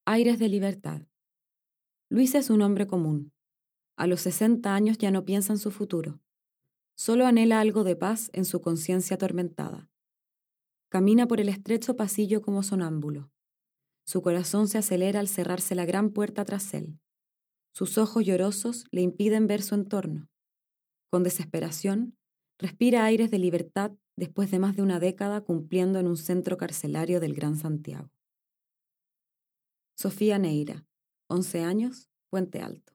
Aires de libertad. Luis es un hombre común. A los 60 años ya no piensa en su futuro. Solo anhela algo de paz en su conciencia atormentada. Camina por el estrecho pasillo como sonámbulo. Su corazón se acelera al cerrarse la gran puerta tras él. Sus ojos llorosos le impiden ver su entorno. Con desesperación, respira aires de libertad después de más de una década cumpliendo en un centro carcelario del Gran Santiago. Sofía Neira, 11 años, Puente Alto.